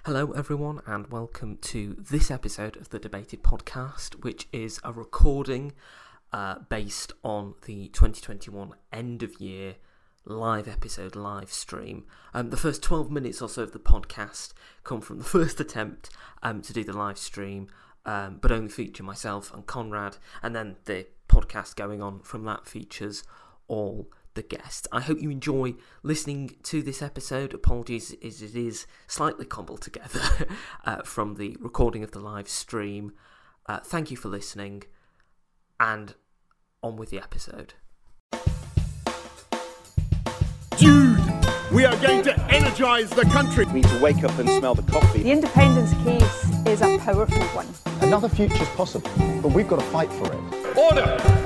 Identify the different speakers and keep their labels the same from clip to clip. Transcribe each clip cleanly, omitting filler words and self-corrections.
Speaker 1: Hello everyone and welcome to this episode of the Debated Podcast, which is a recording based on the 2021 end of year live episode live stream. The first 12 minutes or so of the podcast come from the first attempt to do the live stream, but only feature myself and Conrad, and then the podcast going on from that features all the guest. I hope you enjoy listening to this episode. Apologies as it is slightly cobbled together from the recording of the live stream. Thank you for listening, and on with the episode.
Speaker 2: Dude, we are going to energise the country.
Speaker 3: We need to wake up and smell the coffee.
Speaker 4: The independence case is a powerful one.
Speaker 5: Another future's possible, but we've got to fight for it.
Speaker 2: Order!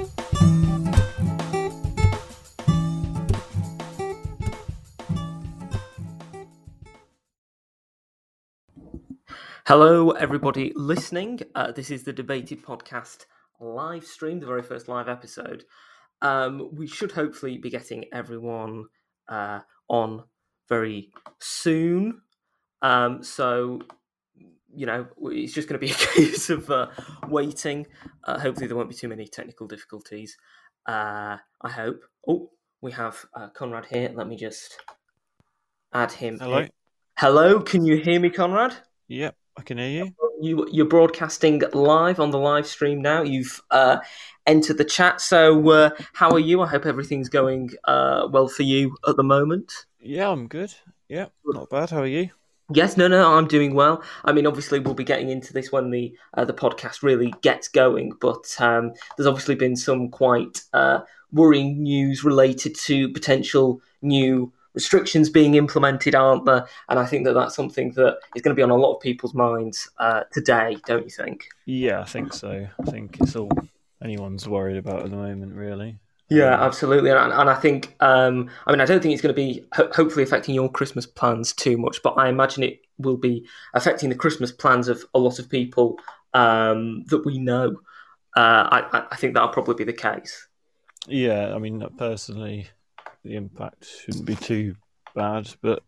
Speaker 1: Hello, everybody listening. This is the Debated Podcast live stream, the very first live episode. We should hopefully be getting everyone on very soon. So, you know, it's just going to be a case of waiting. Hopefully there won't be too many technical difficulties. I hope. Oh, we have Conrad here. Let me just add him.
Speaker 6: Hello.
Speaker 1: in. Hello, can you hear me, Conrad?
Speaker 6: Yep, I can hear you.
Speaker 1: You're broadcasting live on the live stream now. You've entered the chat. So how are you? I hope everything's going well for you at the moment.
Speaker 6: Yeah, I'm good. Yeah, not bad. How are you?
Speaker 1: Yes, no, I'm doing well. I mean, obviously, we'll be getting into this when the podcast really gets going. But there's obviously been some quite worrying news related to potential new restrictions being implemented, aren't there? And I think that that's something that is going to be on a lot of people's minds today, don't you think?
Speaker 6: Yeah, I think so. I think it's all anyone's worried about at the moment, really.
Speaker 1: Yeah, absolutely. And I think, I mean, I don't think it's going to be hopefully affecting your Christmas plans too much, but I imagine it will be affecting the Christmas plans of a lot of people that we know. I think that'll probably be the case.
Speaker 6: Yeah, I mean, personally, the impact shouldn't be too bad, but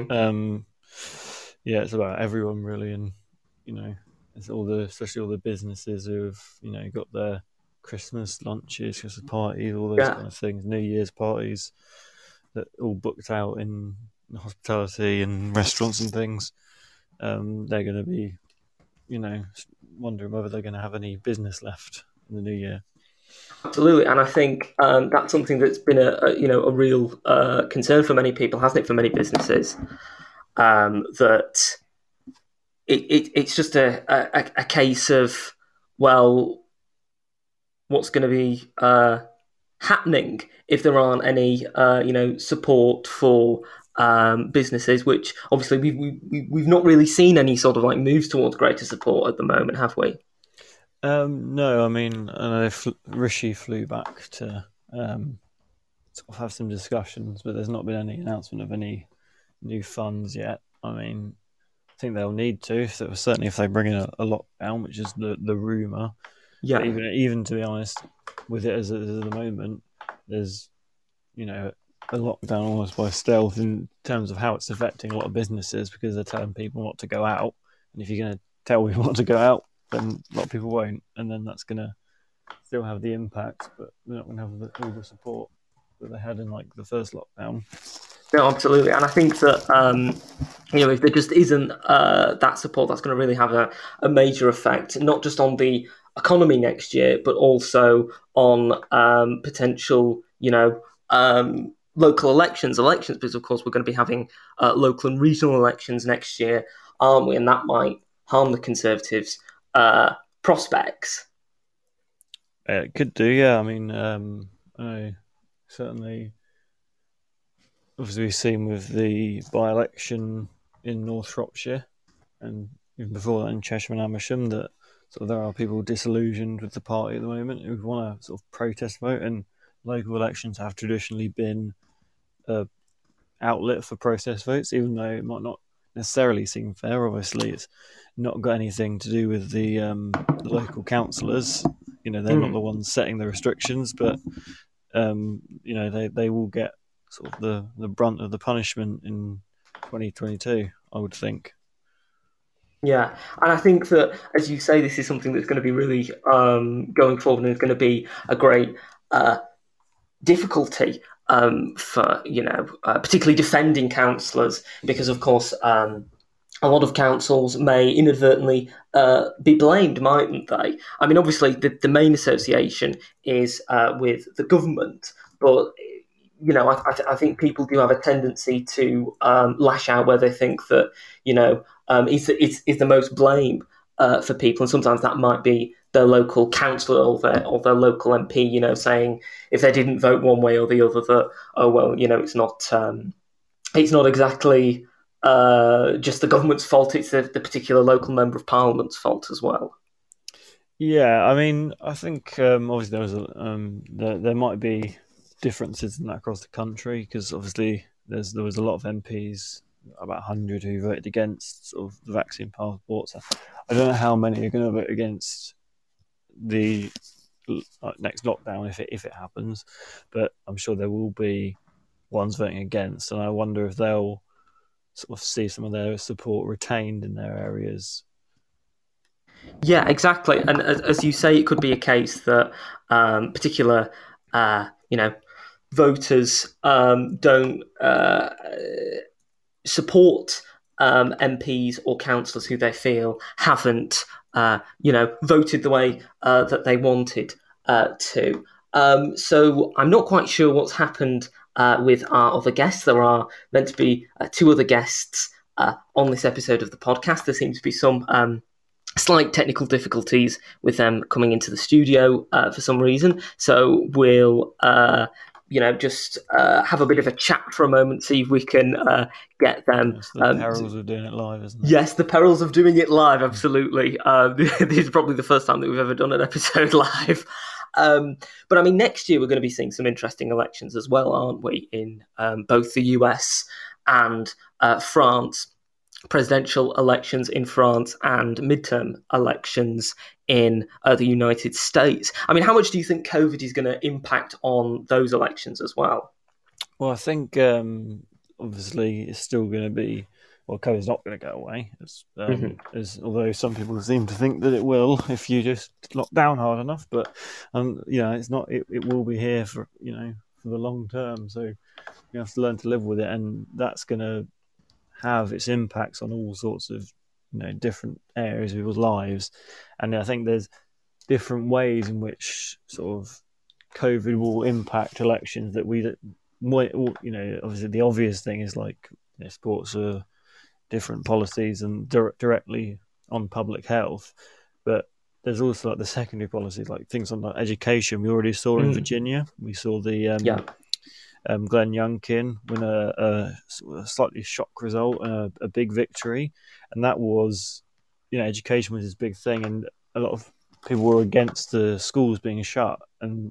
Speaker 6: yeah, it's about everyone really, and you know, it's especially all the businesses who've got their Christmas lunches, Christmas parties, all those kind of things, New Year's parties that all booked out in hospitality and restaurants and things. They're going to be, wondering whether they're going to have any business left in the new year.
Speaker 1: Absolutely, and I think that's something that's been a real concern for many people, hasn't it? For many businesses, that it's just a case of, well, what's going to be happening if there aren't any support for businesses, which obviously we've not really seen any sort of like moves towards greater support at the moment, have we?
Speaker 6: No, I mean, I know Rishi flew back to sort of have some discussions, but there's not been any announcement of any new funds yet. I mean, I think they'll need to, so certainly if they bring in a lockdown, which is the rumour. Yeah. But even to be honest, with it as at the moment, there's a lockdown almost by stealth in terms of how it's affecting a lot of businesses, because they're telling people not to go out, and if you're going to tell people not to go out, then a lot of people won't, and then that's going to still have the impact, but we're not going to have all the support that they had in like the first lockdown.
Speaker 1: No, absolutely, and I think that if there just isn't that support, that's going to really have a major effect, not just on the economy next year, but also on potential, local elections, because of course we're going to be having local and regional elections next year, aren't we? And that might harm the Conservatives' prospects.
Speaker 6: It could do, yeah. I mean, I certainly, obviously, we've seen with the by-election in North Shropshire, and even before that in Cheshire and Amersham, that sort of there are people disillusioned with the party at the moment who want to sort of protest vote, and local elections have traditionally been an outlet for protest votes, even though it might not necessarily seem fair. Obviously, it's not got anything to do with the local councillors. They're not the ones setting the restrictions, but they will get sort of the brunt of the punishment in 2022, I would think.
Speaker 1: Yeah, and I think that, as you say, this is something that's going to be really going forward, and is going to be a great difficulty for particularly defending councillors, because of course a lot of councils may inadvertently be blamed, mightn't they? I mean, obviously the main association is with the government, but I think people do have a tendency to lash out where they think that is the most blame for people, and sometimes that might be their local councillor or their local MP, saying if they didn't vote one way or the other that it's not exactly just the government's fault; it's the particular local member of parliament's fault as well.
Speaker 6: Yeah, I mean, I think obviously there might be differences in that across the country, because obviously there was a lot of MPs, about 100, who voted against sort of the vaccine passports. I don't know how many are going to vote against the next lockdown if it happens, but I'm sure there will be ones voting against, and I wonder if they'll sort of see some of their support retained in their areas.
Speaker 1: Yeah, exactly. And as you say, it could be a case that particular voters don't support MPs or councillors who they feel haven't voted the way that they wanted to. So I'm not quite sure what's happened with our other guests. There are meant to be two other guests on this episode of the podcast. There seems to be some slight technical difficulties with them coming into the studio for some reason. So we'll just have a bit of a chat for a moment, see if we can get them.
Speaker 6: It's the perils of doing it live, isn't it?
Speaker 1: Yes, the perils of doing it live, absolutely. This is probably the first time that we've ever done an episode live. But I mean, next year we're going to be seeing some interesting elections as well, aren't we, in both the US and France. Presidential elections in France and midterm elections in the United States. I mean, how much do you think COVID is going to impact on those elections as well?
Speaker 6: Well, I think obviously it's still going to be. Well, COVID's not going to go away, although some people seem to think that it will if you just lock down hard enough. But it's not. It will be here for for the long term. So you have to learn to live with it, and that's going to have its impacts on all sorts of different areas of people's lives. And I think there's different ways in which sort of COVID will impact elections that we might, obviously the obvious thing is like sports are different policies and directly on public health, but there's also like the secondary policies, like things on like education. We already saw in Virginia. We saw the Glenn Youngkin win a slightly shock result and a big victory, and that was, education was his big thing, and a lot of people were against the schools being shut, and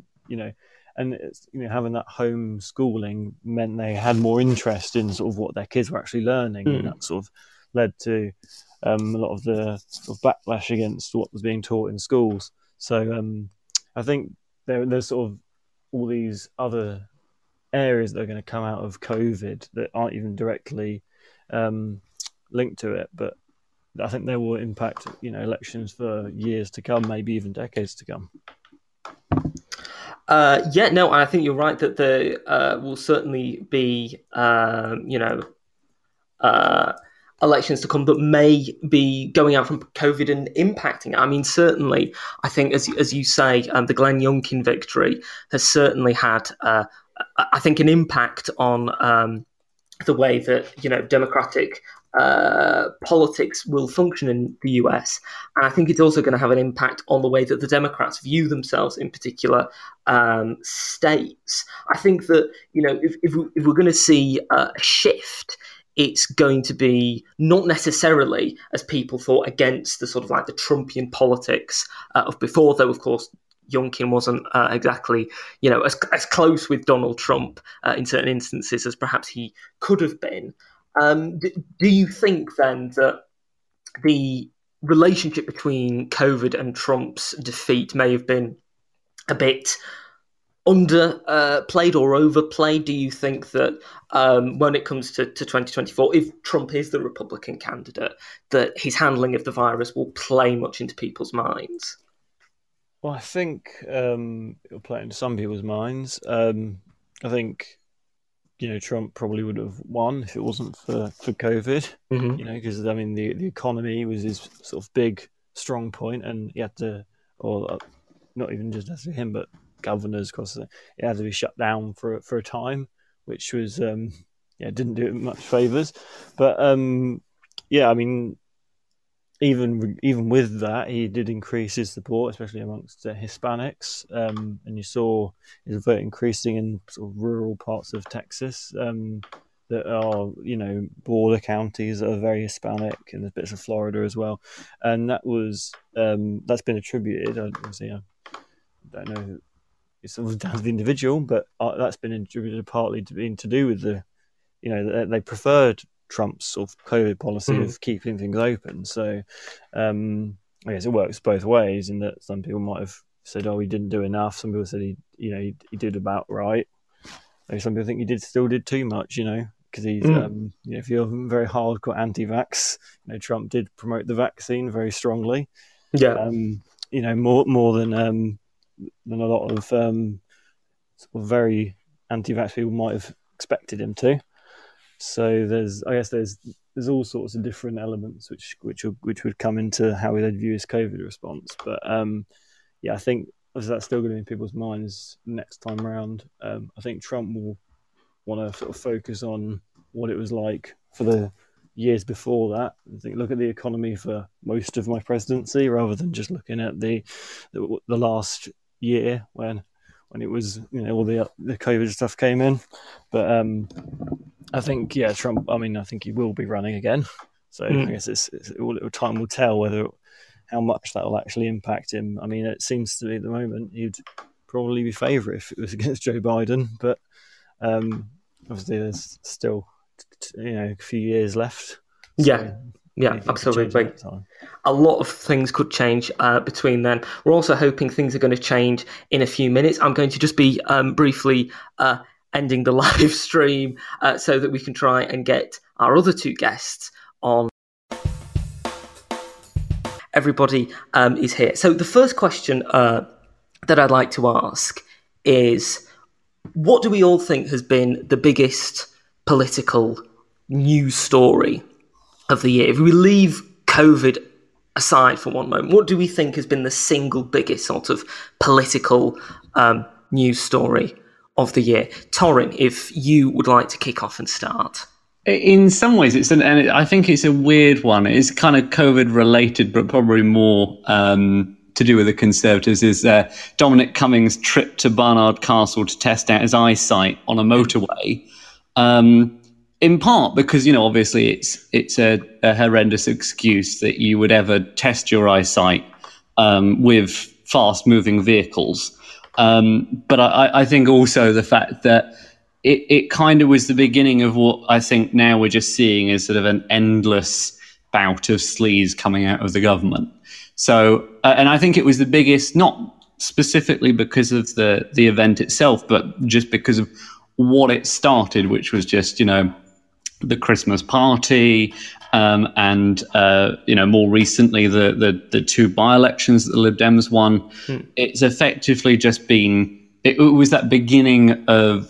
Speaker 6: it's, having that homeschooling meant they had more interest in sort of what their kids were actually learning, and that sort of led to a lot of the sort of backlash against what was being taught in schools. So I think there's sort of all these other areas that are going to come out of COVID that aren't even directly linked to it, but I think they will impact elections for years to come, maybe even decades to come.
Speaker 1: I think you're right that there will certainly be elections to come that may be going out from COVID and impacting it. I mean, certainly, I think as you say, the Glenn Youngkin victory has certainly had I think an impact on the way that democratic politics will function in the US, and I think it's also going to have an impact on the way that the Democrats view themselves in particular states. I think that if we're going to see a shift, it's going to be not necessarily, as people thought, against the sort of like the Trumpian politics of before, though of course Youngkin wasn't exactly, as close with Donald Trump in certain instances as perhaps he could have been. Do you think then that the relationship between COVID and Trump's defeat may have been a bit underplayed or overplayed? Do you think that when it comes to 2024, if Trump is the Republican candidate, that his handling of the virus will play much into people's minds?
Speaker 6: Well, I think it'll play into some people's minds. I think, Trump probably would have won if it wasn't for COVID, because, I mean, the economy was his sort of big, strong point, and he had to, or not even just necessarily him, but governors across it had to be shut down for a time, which was, didn't do it much favours. But, I mean, even with that, he did increase his support, especially amongst Hispanics, and you saw his vote increasing in sort of rural parts of Texas that are, border counties that are very Hispanic, and there's bits of Florida as well, and that was that's been attributed. Obviously, I don't know, it's all down to the individual, but that's been attributed partly to being to do with they preferred Trump's sort of COVID policy of keeping things open. So I guess it works both ways in that some people might have said, "Oh, he didn't do enough." Some people said he did about right. Maybe some people think he still did too much, because he's if you're very hardcore anti-vax, Trump did promote the vaccine very strongly. Yeah, more than a lot of sort of very anti-vax people might have expected him to. So there's all sorts of different elements which would come into how they'd view his COVID response. But I think that's still going to be in people's minds next time around. I think Trump will want to sort of focus on what it was like for the years before that. I think look at the economy for most of my presidency rather than just looking at the last year when it was all the COVID stuff came in. But I think Trump. I mean, I think he will be running again. So I guess time will tell how much that will actually impact him. I mean, it seems to be at the moment he'd probably be favourite if it was against Joe Biden, but obviously there's still a few years left. So
Speaker 1: yeah, absolutely. A lot of things could change between then. We're also hoping things are going to change in a few minutes. I'm going to just be briefly ending the live stream so that we can try and get our other two guests on. Everybody is here. So the first question that I'd like to ask is, what do we all think has been the biggest political news story of the year? If we leave COVID aside for one moment, what do we think has been the single biggest sort of political news story of the year? Torrin, if you would like to kick off and start.
Speaker 7: In some ways, I think it's a weird one. It's kind of COVID related, but probably more to do with the Conservatives, is Dominic Cummings' trip to Barnard Castle to test out his eyesight on a motorway. In part because, obviously it's a horrendous excuse that you would ever test your eyesight with fast-moving vehicles. But I think also the fact that it kind of was the beginning of what I think now we're just seeing is sort of an endless bout of sleaze coming out of the government. So, and I think it was the biggest, not specifically because of the event itself, but just because of what it started, which was just, the Christmas party, and more recently the two by-elections that the Lib Dems won. It's effectively just been it was that beginning of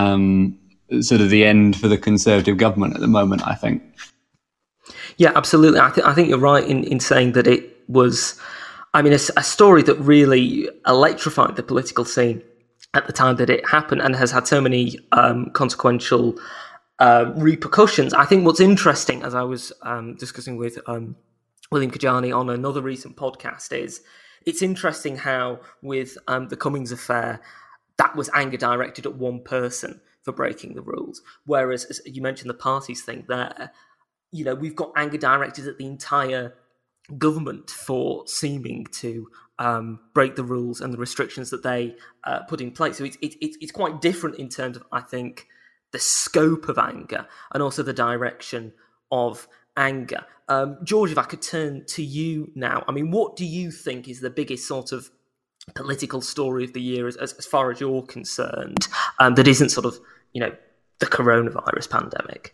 Speaker 7: sort of the end for the Conservative government at the moment, I think.
Speaker 1: Yeah, absolutely. I think you're right in saying that it was, a story that really electrified the political scene at the time that it happened and has had so many consequential repercussions. I think what's interesting, as I was discussing with William Kajani on another recent podcast, is it's interesting how with the Cummings affair, that was anger directed at one person for breaking the rules. Whereas, as you mentioned the parties thing there, we've got anger directed at the entire government for seeming to break the rules and the restrictions that they put in place. So it's quite different in terms of, I think, the scope of anger and also the direction of anger. George, if I could turn to you now, what do you think is the biggest sort of political story of the year as far as you're concerned, that isn't sort of, the coronavirus pandemic?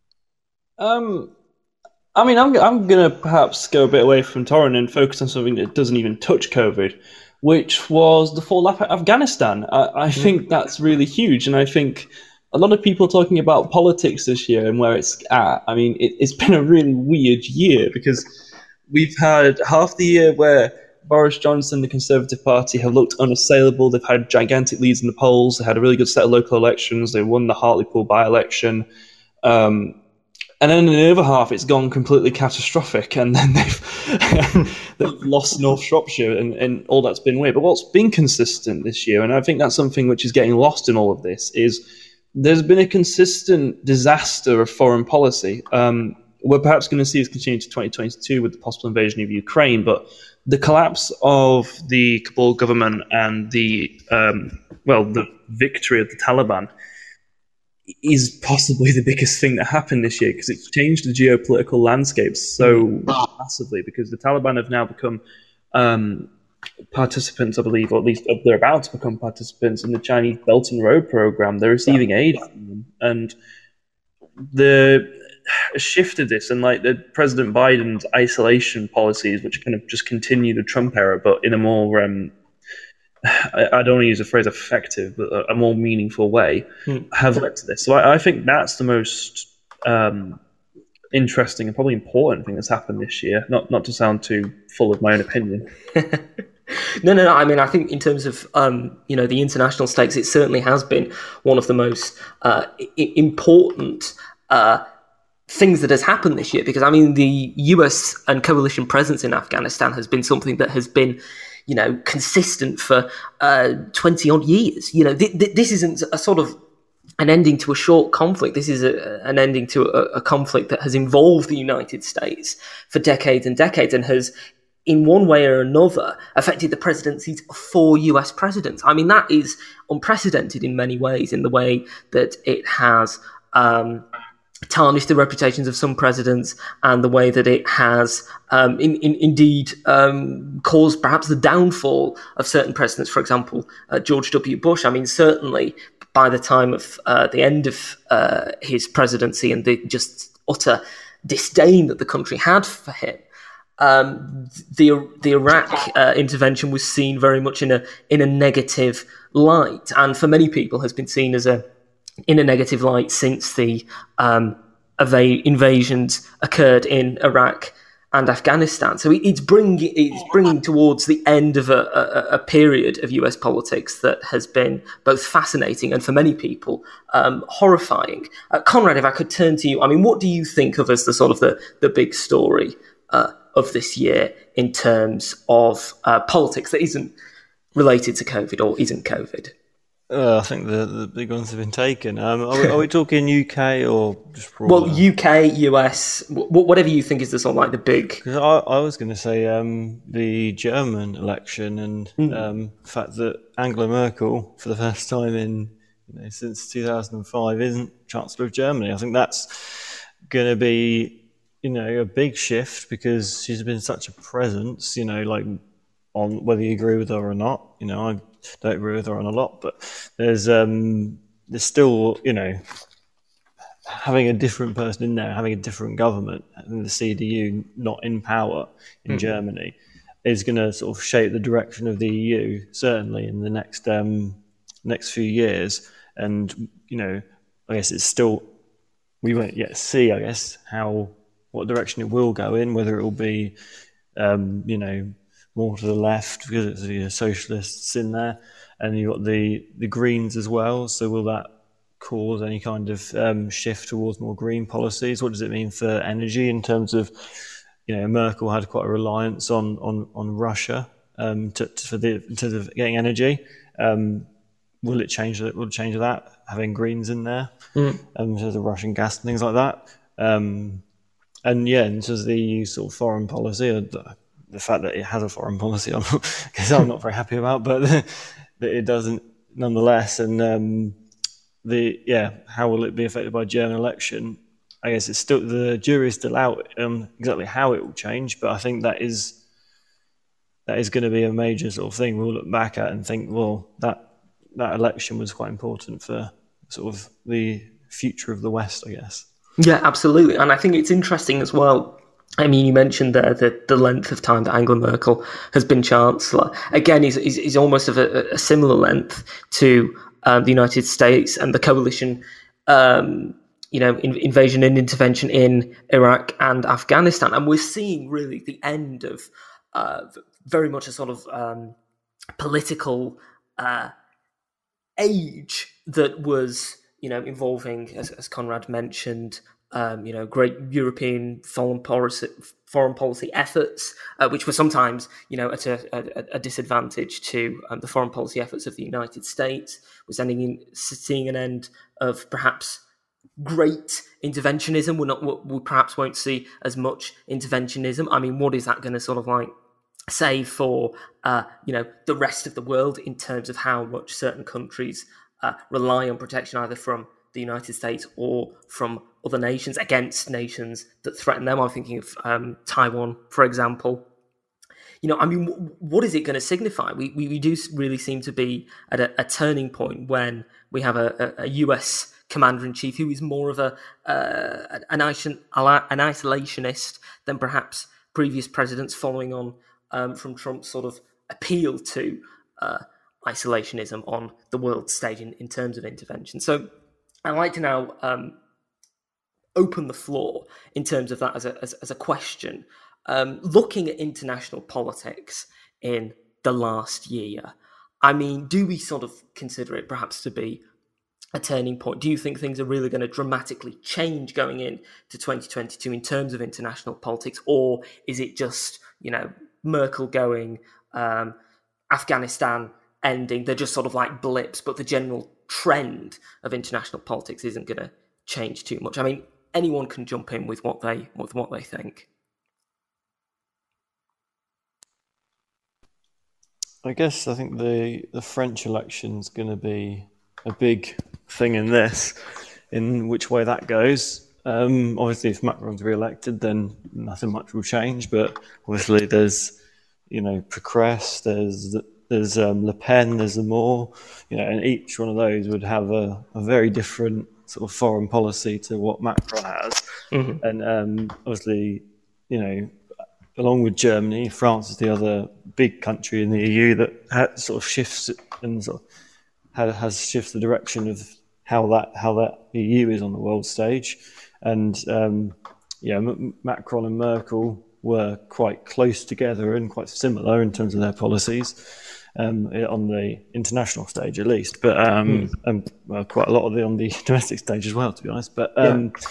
Speaker 8: I mean, I'm going to perhaps go a bit away from Torren and focus on something that doesn't even touch COVID, which was the fallout of Afghanistan. I think that's really huge, and I think a lot of people talking about politics this year and where it's at. I mean, it's been a really weird year because we've had half the year where Boris Johnson, the Conservative Party, have looked unassailable. They've had gigantic leads in the polls. They had a really good set of local elections. They won the Hartlepool by-election. And then in the other half, it's gone completely catastrophic, and then they've lost North Shropshire, and all that's been weird. But what's been consistent this year, and I think that's something which is getting lost in all of this, is there's been a consistent disaster of foreign policy. We're perhaps going to see this continue to 2022 with the possible invasion of Ukraine, but the collapse of the Kabul government and the victory of the Taliban is possibly the biggest thing that happened this year, because it's changed the geopolitical landscape so massively, because the Taliban have now become participants, I believe, or at least they're about to become participants in the Chinese Belt and Road program. They're receiving aid from them, and the shift of this, and like the President Biden's isolation policies, which kind of just continue the Trump era, but in a more I don't want to use the phrase effective, but a more meaningful way, have led to this. So I think that's the most interesting and probably important thing that's happened this year. Not to sound too full of my own opinion.
Speaker 1: No. I mean, I think in terms of the international stakes, it certainly has been one of the most important things that has happened this year. Because I mean, the US and coalition presence in Afghanistan has been something that has been consistent for 20 odd years. This isn't a sort of an ending to a short conflict. This is an ending to a conflict that has involved the United States for decades and decades, and has, in one way or another, affected the presidencies of 4 US presidents. I mean, that is unprecedented in many ways, in the way that it has tarnished the reputations of some presidents, and the way that it has indeed caused perhaps the downfall of certain presidents. For example, George W. Bush. I mean, certainly by the time of the end of his presidency, and the just utter disdain that the country had for him, the Iraq intervention was seen very much in a negative light, and for many people has been seen as in a negative light since the invasions occurred in Iraq and Afghanistan. So it's bringing towards the end of a period of US politics that has been both fascinating and, for many people, horrifying. Conrad, if I could turn to you, I mean, what do you think of as the sort of the big story of this year in terms of politics that isn't related to COVID or isn't COVID?
Speaker 6: I think the big ones have been taken. Are we talking UK or just broader?
Speaker 1: Well, UK, US, whatever you think is the sort of like the big.
Speaker 6: Because I was going to say the German election, and the fact that Angela Merkel, for the first time since 2005, isn't Chancellor of Germany. I think that's going to be a big shift, because she's been such a presence. Like, on whether you agree with her or not. I don't agree with her on a lot, but there's still, having a different person in there, having a different government, and the CDU not in power in Germany is going to sort of shape the direction of the EU, certainly in the next few years. And, I guess it's still, we won't yet see, I guess, what direction it will go in, whether it will be, more to the left, because it's the socialists in there, and you've got the Greens as well. So will that cause any kind of shift towards more green policies? What does it mean for energy in terms of, Merkel had quite a reliance on Russia in terms of getting energy. Will it change that? Will it change that, having Greens in there, in terms of Russian gas and things like that? And in terms of the EU sort of foreign policy, the fact that it has a foreign policy, I'm not very happy about, but that it doesn't nonetheless. And how will it be affected by German election? I guess it's still, the jury's still out on exactly how it will change, but I think that is is going to be a major sort of thing we'll look back at and think, well, that election was quite important for sort of the future of the West, I guess.
Speaker 1: Yeah, absolutely. And I think it's interesting as well. I mean, you mentioned there that the length of time that Angela Merkel has been Chancellor, again, is almost of a similar length to the United States and the coalition, invasion and intervention in Iraq and Afghanistan. And we're seeing really the end of very much a sort of political age that was, involving, as Conrad mentioned, great European foreign policy efforts, which were sometimes, at a disadvantage to the foreign policy efforts of the United States. We're seeing an end of perhaps great interventionism. We perhaps won't see as much interventionism. I mean, what is that going to sort of like say for the rest of the world in terms of how much certain countries rely on protection either from the United States or from other nations against nations that threaten them? I'm thinking of Taiwan, for example. What is it going to signify? We do really seem to be at a turning point when we have a US commander-in-chief who is more of an isolationist than perhaps previous presidents, following on from Trump's sort of appeal to isolationism on the world stage in terms of intervention. So I'd like to now open the floor in terms of that as a question. Looking at international politics in the last year, I mean, do we sort of consider it perhaps to be a turning point? Do you think things are really going to dramatically change going into 2022 in terms of international politics? Or is it just, Merkel going, Afghanistan ending, they're just sort of like blips, but the general trend of international politics isn't going to change too much? I mean, anyone can jump in with what they think.
Speaker 6: I think the French election's going to be a big thing in this, in which way that goes. Obviously, if Macron's re-elected, then nothing much will change. But obviously, there's Pécresse, there's Le Pen, there's Zemmour, and each one of those would have a very different sort of foreign policy to what Macron has. Mm-hmm. And obviously, along with Germany, France is the other big country in the EU that sort of shifts and sort of has shifted the direction of how that EU is on the world stage. And Macron and Merkel were quite close together and quite similar in terms of their policies on the international stage, at least. But quite a lot of on the domestic stage as well, to be honest. But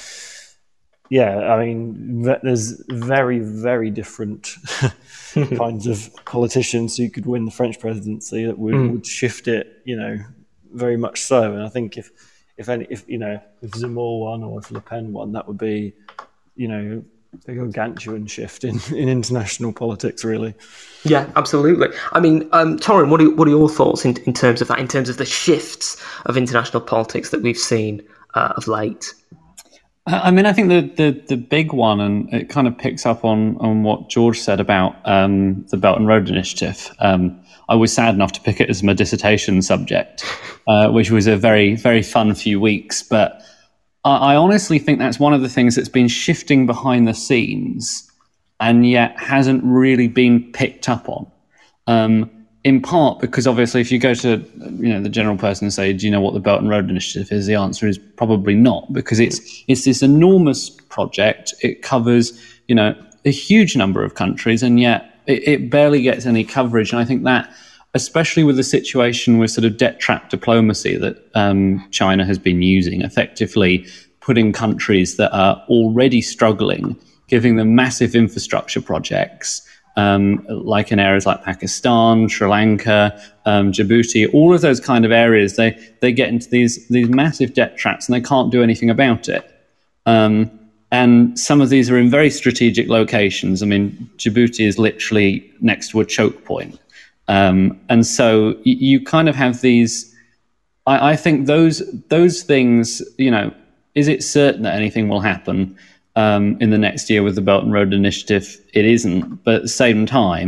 Speaker 6: I mean, there's very, very different kinds of politicians who could win the French presidency that would shift it, very much so. And I think if Zemmour won or if Le Pen won, that would be, a gargantuan shift in international politics, really.
Speaker 1: Yeah, absolutely. I mean, Torrin, what are your thoughts in terms of that, in terms of the shifts of international politics that we've seen of late?
Speaker 7: I mean, I think the big one, and it kind of picks up on what George said about the Belt and Road Initiative. I was sad enough to pick it as my dissertation subject, which was a very, very fun few weeks. But I honestly think that's one of the things that's been shifting behind the scenes and yet hasn't really been picked up on. In part because obviously if you go to the general person and say, do you know what the Belt and Road Initiative is? The answer is probably not, because it's this enormous project. It covers, a huge number of countries, and yet it barely gets any coverage. And I think that, especially with the situation with sort of debt trap diplomacy that China has been using, effectively putting countries that are already struggling, giving them massive infrastructure projects, like in areas like Pakistan, Sri Lanka, Djibouti, all of those kind of areas, they get into these massive debt traps and they can't do anything about it. And some of these are in very strategic locations. I mean, Djibouti is literally next to a choke point. And so you kind of have these, I think those things, is it certain that anything will happen in the next year with the Belt and Road Initiative? It isn't. But at the same time,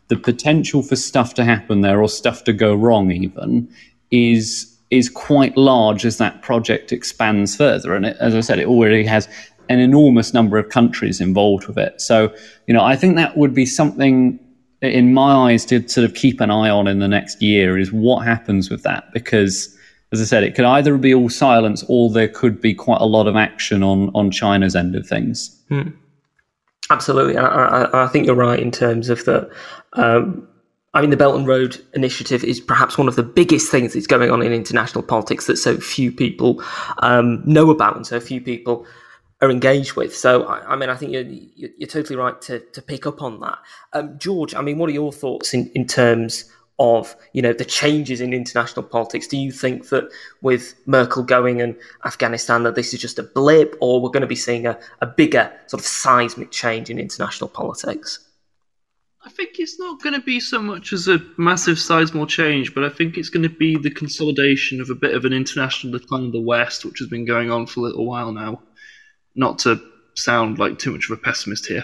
Speaker 7: the potential for stuff to happen there or stuff to go wrong even is quite large as that project expands further. And as I said, it already has an enormous number of countries involved with it. So, I think that would be something, in my eyes, to sort of keep an eye on in the next year, is what happens with that. Because, as I said, it could either be all silence or there could be quite a lot of action on China's end of things.
Speaker 1: Absolutely. I think you're right in terms of the... the Belt and Road Initiative is perhaps one of the biggest things that's going on in international politics that so few people know about and so few people are engaged with. So, I think you're totally right to pick up on that. George, what are your thoughts in terms of, the changes in international politics? Do you think that with Merkel going and Afghanistan that this is just a blip, or we're going to be seeing a bigger sort of seismic change in international politics?
Speaker 8: I think it's not going to be so much as a massive seismal change, but I think it's going to be the consolidation of a bit of an international decline of the West, which has been going on for a little while now. Not to sound like too much of a pessimist here.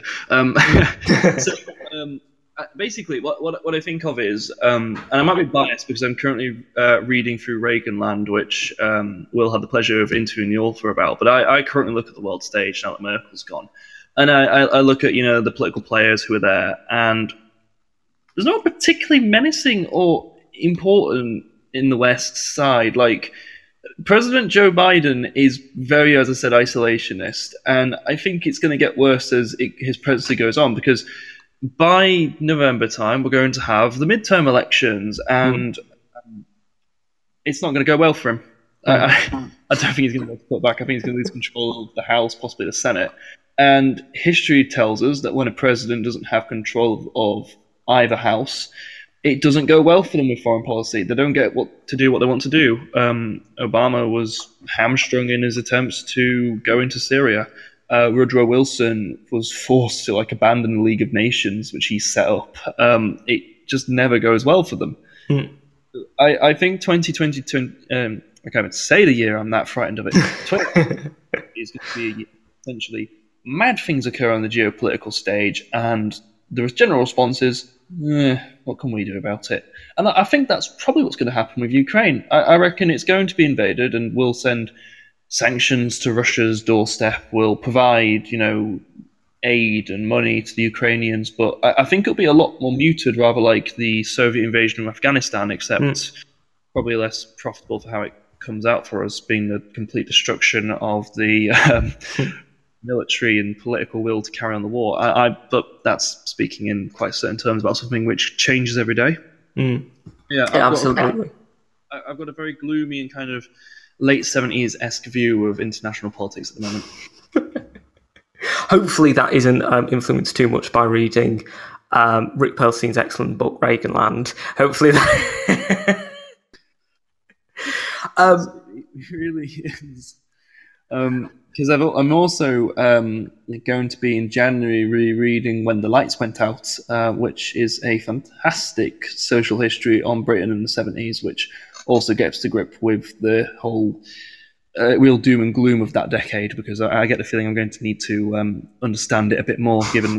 Speaker 8: Basically, what I think of is, and I might be biased because I'm currently reading through Reaganland, which we'll have the pleasure of interviewing the author about, but I currently look at the world stage now that Merkel's gone. And I look at, the political players who are there, and there's not particularly menacing or important in the West side. Like, President Joe Biden is very, as I said, isolationist, and I think it's going to get worse as his presidency goes on, because by November time, we're going to have the midterm elections, and it's not going to go well for him. I don't think he's going to be able to put back. I think he's going to lose control of the House, possibly the Senate. And history tells us that when a president doesn't have control of either house, it doesn't go well for them with foreign policy. They don't get to do what they want to do. Obama was hamstrung in his attempts to go into Syria. Woodrow Wilson was forced to abandon the League of Nations, which he set up. It just never goes well for them. I think 2022, I can't even say the year, I'm that frightened of it. 2020 is going to be a year, essentially, mad things occur on the geopolitical stage, and the general response is, what can we do about it? And I think that's probably what's going to happen with Ukraine. I reckon it's going to be invaded, and we'll send sanctions to Russia's doorstep. We'll provide, aid and money to the Ukrainians, but I think it'll be a lot more muted, rather like the Soviet invasion of Afghanistan, except probably less profitable for how it comes out for us, being the complete destruction of the military and political will to carry on the war. But that's speaking in quite certain terms about something which changes every day.
Speaker 1: Yeah, absolutely.
Speaker 8: I've got a very gloomy and kind of late 70s-esque view of international politics at the moment.
Speaker 1: Hopefully that isn't influenced too much by reading Rick Perlstein's excellent book, Reaganland. Hopefully that...
Speaker 8: It really is. Because I'm also going to be in January rereading When the Lights Went Out, which is a fantastic social history on Britain in the 70s, which also gets to grip with the whole real doom and gloom of that decade, because I get the feeling I'm going to need to understand it a bit more, given...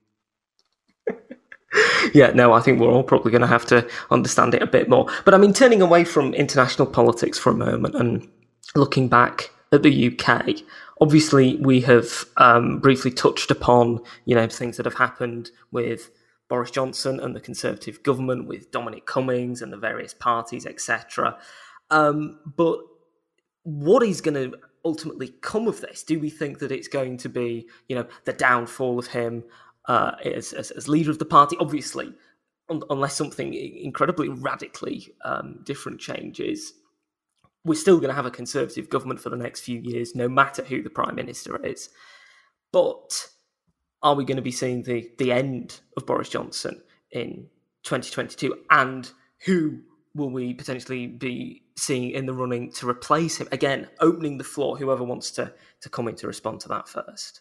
Speaker 1: Yeah, no, I think we're all probably going to have to understand it a bit more. But turning away from international politics for a moment and looking back at the UK, obviously we have briefly touched upon, things that have happened with Boris Johnson and the Conservative government, with Dominic Cummings and the various parties, etc. But what is going to ultimately come of this? Do we think that it's going to be, the downfall of him as leader of the party? Obviously, unless something incredibly radically different changes, we're still going to have a Conservative government for the next few years, no matter who the Prime Minister is. But are we going to be seeing the end of Boris Johnson in 2022? And who will we potentially be seeing in the running to replace him? Again, opening the floor, whoever wants to come in to respond to that first.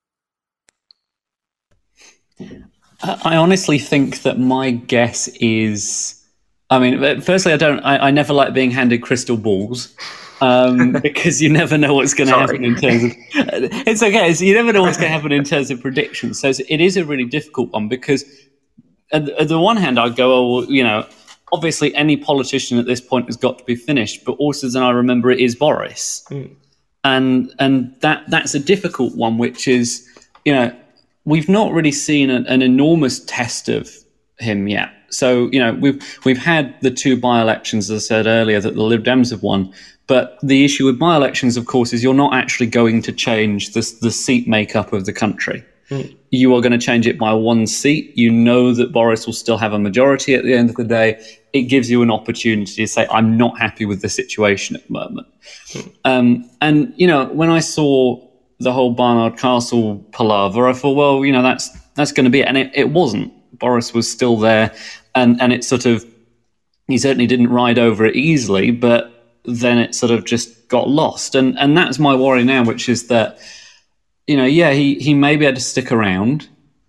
Speaker 7: I honestly think that my guess is... firstly, I never like being handed crystal balls, because you never know what's going to happen in terms of... It's okay. You never know what's going to happen in terms of predictions. So it is a really difficult one, because at the one hand, I'd go, oh, well, you know, obviously any politician at this point has got to be finished, but also then I remember it is Boris. And that's a difficult one, which is, you know, we've not really seen an enormous test of him yet. So, you know, we've had the 2 by-elections, as I said earlier, that the Lib Dems have won. But the issue with by-elections, of course, is you're not actually going to change the seat makeup of the country. You are going to change it by 1 seat. You know that Boris will still have a majority at the end of the day. It gives you an opportunity to say, I'm not happy with the situation at the moment. And, you know, when I saw the whole Barnard Castle palaver, I thought, well, you know, that's going to be it. And it wasn't. Boris was still there. And it sort of, he certainly didn't ride over it easily, but then it sort of just got lost. And that's my worry now, which is that, you know, yeah, he may be able to stick around.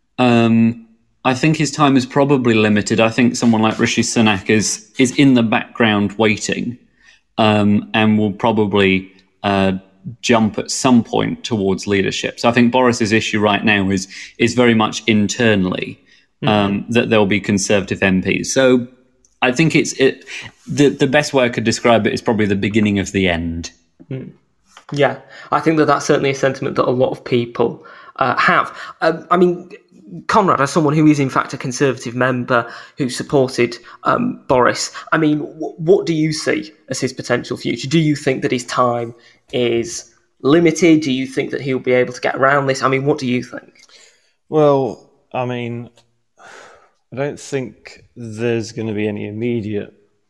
Speaker 7: I think his time is probably limited. I think someone like Rishi Sunak is in the background waiting, and will probably jump at some point towards leadership. So I think Boris's issue right now is very much internally, that there will be Conservative MPs. So I think the best way I could describe it is probably the beginning of the end.
Speaker 1: Yeah, I think that's certainly a sentiment that a lot of people have. I mean, Conrad, as someone who is in fact a Conservative member who supported Boris, I mean, what do you see as his potential future? Do you think that his time is limited? Do you think that he'll be able to get around this? I mean, what do you think?
Speaker 6: Well, I mean, I don't think there's going to be any immediate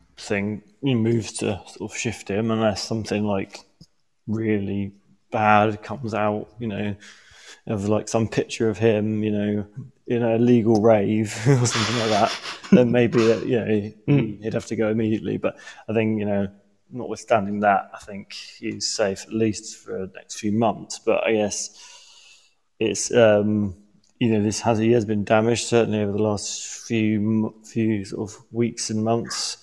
Speaker 6: moves to sort of shift him unless something like really bad comes out, you know, of like some picture of him, you know, in a legal rave or something like that, then maybe, you know, he'd have to go immediately. But I think, you know, notwithstanding that, I think he's safe at least for the next few months. But I guess it's, you know, he has been damaged certainly over the last few sort of weeks and months.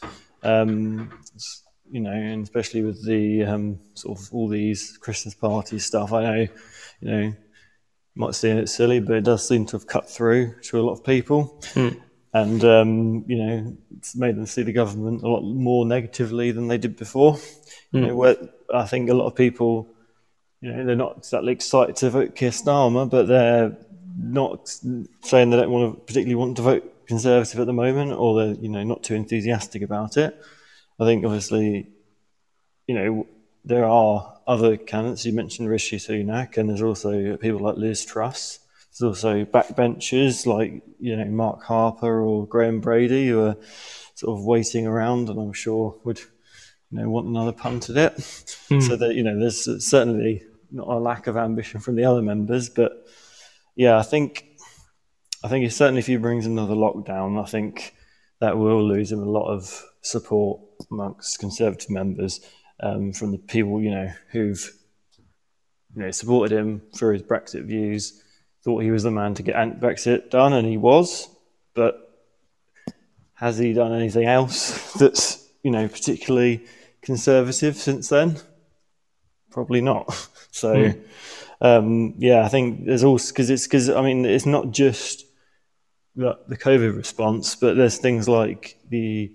Speaker 6: You know, and especially with the sort of all these Christmas party stuff. I know, you know, you might seem it silly, but it does seem to have cut through to a lot of people. And, you know, it's made them see the government a lot more negatively than they did before. You know, where I think a lot of people, you know, they're not exactly excited to vote Keir Starmer, but they're not saying they don't particularly want to vote Conservative at the moment, or they're, you know, not too enthusiastic about it. I think obviously, you know, there are other candidates. You mentioned Rishi Sunak, and there's also people like Liz Truss. There's also backbenchers like, you know, Mark Harper or Graham Brady, who are sort of waiting around, and I'm sure would, you know, want another punt at it. So that, you know, there's certainly not a lack of ambition from the other members, but yeah, I think certainly if he brings another lockdown, I think that will lose him a lot of support amongst Conservative members, from the people, you know, who've, you know, supported him for his Brexit views, thought he was the man to get Brexit done, and he was. But has he done anything else that's, you know, particularly conservative since then? Probably not. So, yeah, I think there's also because I mean, it's not just the COVID response, but there's things like the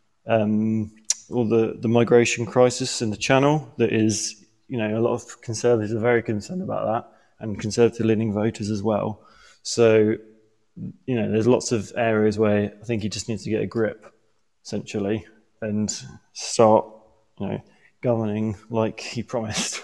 Speaker 6: migration crisis in the Channel that is, you know, a lot of Conservatives are very concerned about that, and Conservative-leaning voters as well. So, you know, there's lots of areas where I think he just needs to get a grip, essentially, and start, you know, governing like he promised.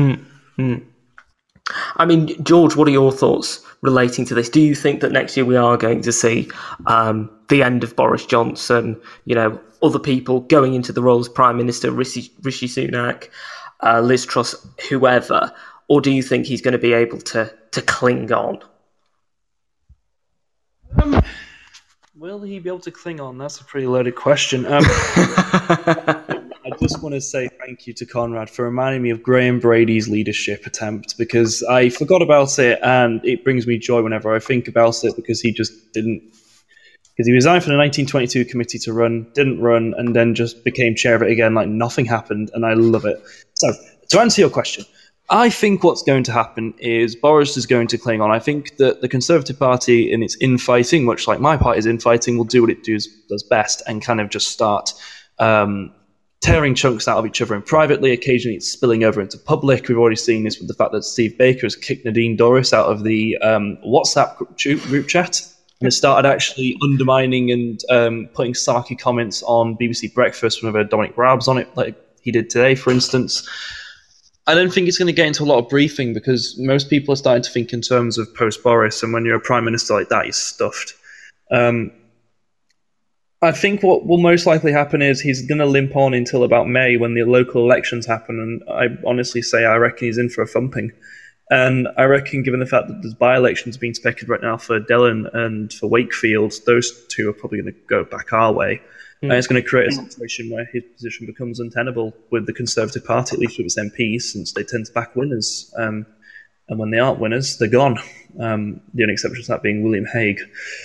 Speaker 1: I mean, George, what are your thoughts relating to this? Do you think that next year we are going to see the end of Boris Johnson, you know, other people going into the role as Prime Minister, Rishi Sunak, Liz Truss, whoever, or do you think he's going to be able to cling on?
Speaker 8: Will he be able to cling on? That's a pretty loaded question. I just want to say thank you to Conrad for reminding me of Graham Brady's leadership attempt, because I forgot about it, and it brings me joy whenever I think about it, because he just didn't. Because he resigned from the 1922 committee to run, didn't run, and then just became chair of it again like nothing happened, and I love it. So, to answer your question, I think what's going to happen is Boris is going to cling on. I think that the Conservative Party, in its infighting, much like my party's infighting, will do what it does best and kind of just start tearing chunks out of each other in privately. Occasionally it's spilling over into public. We've already seen this with the fact that Steve Baker has kicked Nadine Dorries out of the WhatsApp group chat. And it started actually undermining and putting sarky comments on BBC Breakfast whenever Dominic Raab's on it, like he did today, for instance. I don't think it's going to get into a lot of briefing because most people are starting to think in terms of post-Boris, and when you're a prime minister like that, you're stuffed. I think what will most likely happen is he's going to limp on until about May when the local elections happen, and I honestly say I reckon he's in for a thumping. And I reckon, given the fact that there's by-elections being speculated right now for Dillon and for Wakefield, those two are probably going to go back our way. And it's going to create a situation where his position becomes untenable with the Conservative Party, at least with its MPs, since they tend to back winners. And when they aren't winners, they're gone. The only exception to that being William Hague.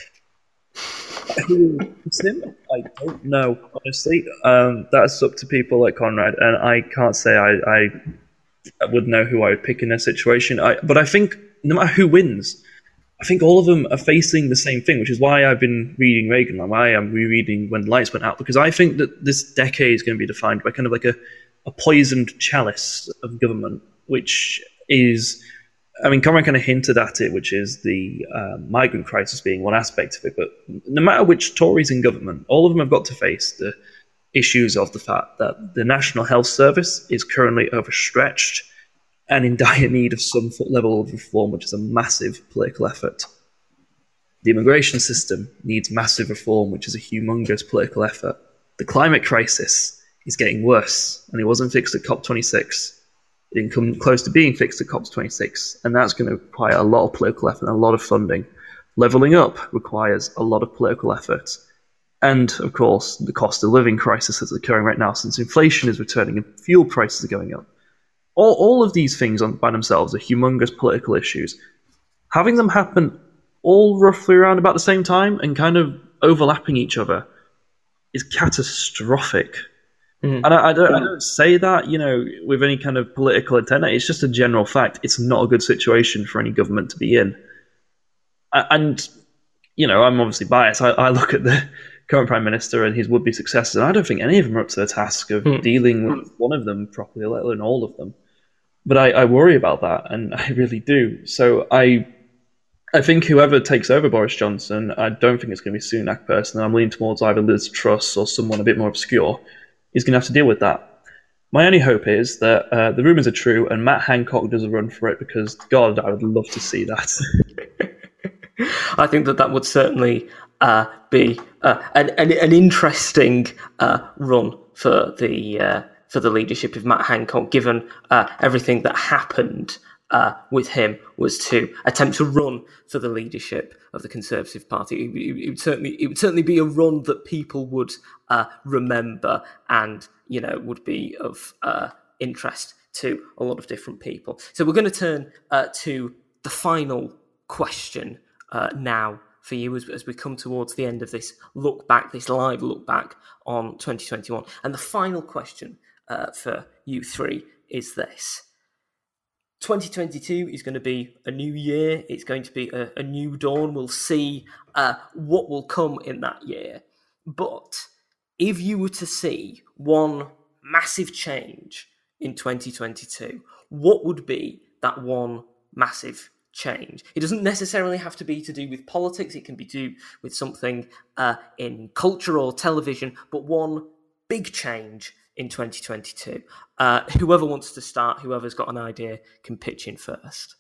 Speaker 8: Who is him? I don't know, honestly. That's up to people like Conrad, and I can't say I would know who I would pick in their situation. But I think no matter who wins, I think all of them are facing the same thing, which is why I've been reading Reagan, and why I'm rereading When the Lights Went Out, because I think that this decade is going to be defined by kind of like a poisoned chalice of government, which is, I mean, Conrad kind of hinted at it, which is the migrant crisis being one aspect of it, but no matter which Tories in government, all of them have got to face the issues of the fact that the National Health Service is currently overstretched and in dire need of some level of reform, which is a massive political effort. The immigration system needs massive reform, which is a humongous political effort. The climate crisis is getting worse, and it wasn't fixed at COP26. It didn't come close to being fixed at COP26, and that's going to require a lot of political effort and a lot of funding. Levelling up requires a lot of political effort. And, of course, the cost of living crisis that's occurring right now, since inflation is returning and fuel prices are going up. All of these things by themselves are humongous political issues. Having them happen all roughly around about the same time and kind of overlapping each other is catastrophic. And I don't say that, with any kind of political intent. It's just a general fact. It's not a good situation for any government to be in. And, I'm obviously biased. I look at the current Prime Minister and his would-be successors, and I don't think any of them are up to the task of dealing with one of them properly, let alone all of them. But I worry about that, and I really do. So I think whoever takes over Boris Johnson, I don't think it's going to be Sunak personally. I'm leaning towards either Liz Truss or someone a bit more obscure. He's going to have to deal with that. My only hope is that the rumours are true and Matt Hancock does a run for it, because, God, I would love to see that.
Speaker 1: I think that would certainly be an interesting run for the leadership of Matt Hancock, given everything that happened with him was to attempt to run for the leadership of the Conservative Party. It would certainly be a run that people would remember, and would be of interest to a lot of different people. So we're going to turn to the final question now for you as we come towards the end of this live look back on 2021. And the final question for you three is this. 2022 is going to be a new year. It's going to be a new dawn. We'll see what will come in that year. But if you were to see one massive change in 2022, what would be that one massive change? It doesn't necessarily have to be to do with politics. It can be to do with something in culture or television, but one big change in 2022. Whoever wants to start, whoever's got an idea, can pitch in first.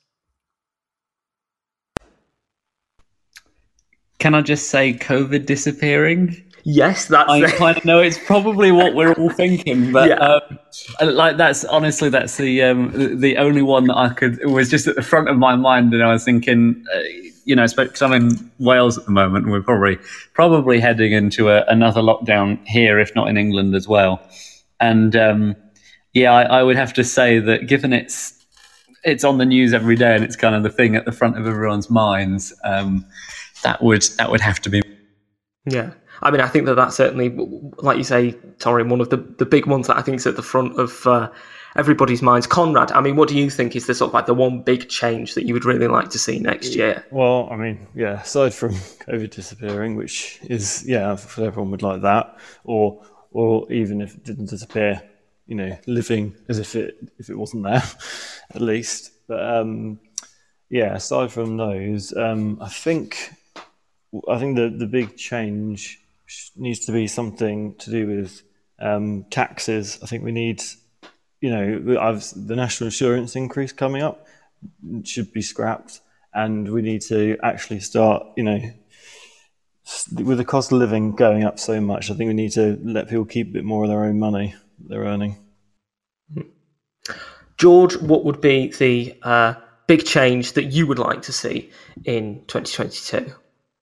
Speaker 7: Can I just say COVID disappearing?
Speaker 1: Yes,
Speaker 7: I kind of know it's probably what we're all thinking, but that's the only one that it was just at the front of my mind, and I was thinking, because I'm in Wales at the moment, and we're probably heading into another lockdown here, if not in England as well. And I would have to say that, given it's on the news every day and it's kind of the thing at the front of everyone's minds, that would have to be.
Speaker 1: Yeah. I mean, I think that's certainly, like you say, Torin, one of the big ones that I think is at the front of everybody's minds. Conrad, I mean, what do you think is the sort of like the one big change that you would really like to see next year?
Speaker 6: Well, I mean, yeah, aside from COVID disappearing, which is, everyone would like that, or even if it didn't disappear, living as if it wasn't there, at least. But aside from those, I think the big change needs to be something to do with taxes. I think we need, the national insurance increase coming up should be scrapped, and we need to actually start, with the cost of living going up so much, I think we need to let people keep a bit more of their own money they're earning.
Speaker 1: George, what would be the big change that you would like to see in 2022?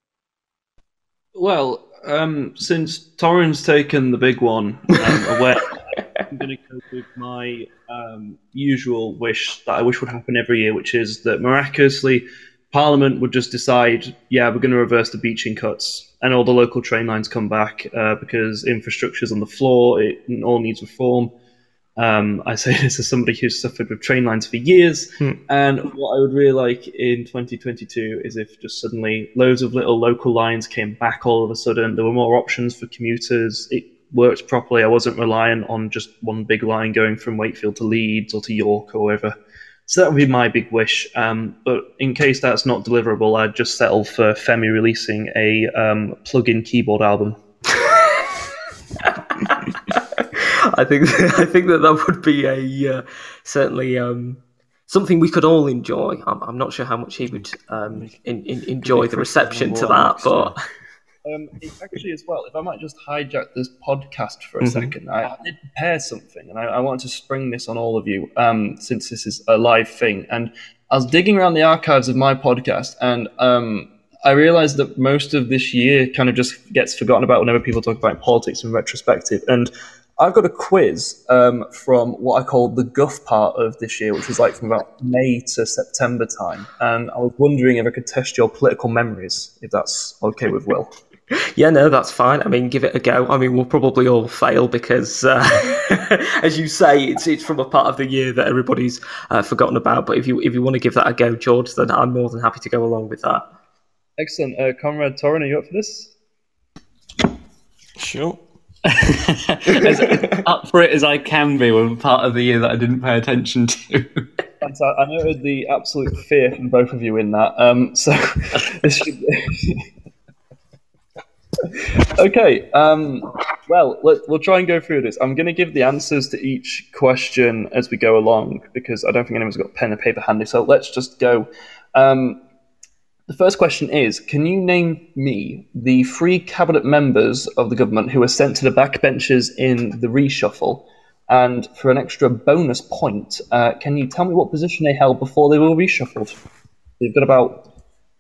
Speaker 8: Well, since Torrin's taken the big one away, I'm going to go with my usual wish that I wish would happen every year, which is that miraculously Parliament would just decide, we're going to reverse the beaching cuts and all the local train lines come back because infrastructure's on the floor, it all needs reform. I say this as somebody who's suffered with train lines for years, and what I would really like in 2022 is if just suddenly loads of little local lines came back all of a sudden. There were more options for commuters. It worked properly. I wasn't reliant on just one big line going from Wakefield to Leeds or to York or wherever. So that would be my big wish. But in case that's not deliverable, I'd just settle for Femi releasing a plug-in keyboard album.
Speaker 1: I think that would be a certainly something we could all enjoy. I'm not sure how much he would enjoy the reception to that, but
Speaker 8: actually, as well, if I might just hijack this podcast for a second, I did prepare something, and I want to spring this on all of you, since this is a live thing. And I was digging around the archives of my podcast, and I realized that most of this year kind of just gets forgotten about whenever people talk about politics in retrospective. And I've got a quiz from what I call the guff part of this year, which was like from about May to September time. And I was wondering if I could test your political memories, if that's okay with Will.
Speaker 1: Yeah, no, that's fine. I mean, give it a go. I mean, we'll probably all fail because, as you say, it's from a part of the year that everybody's forgotten about. But if you want to give that a go, George, then I'm more than happy to go along with that.
Speaker 8: Excellent. Comrade Torrin, are you up for this?
Speaker 6: Sure.
Speaker 7: As up for it as I can be with a part of the year that I didn't pay attention to.
Speaker 8: I noted the absolute fear from both of you in that. So this should be... Okay. Well, we'll try and go through this. I'm going to give the answers to each question as we go along because I don't think anyone's got a pen and paper handy. So let's just go. The first question is, can you name me the 3 cabinet members of the government who were sent to the backbenches in the reshuffle? And for an extra bonus point, can you tell me what position they held before they were reshuffled? You've got about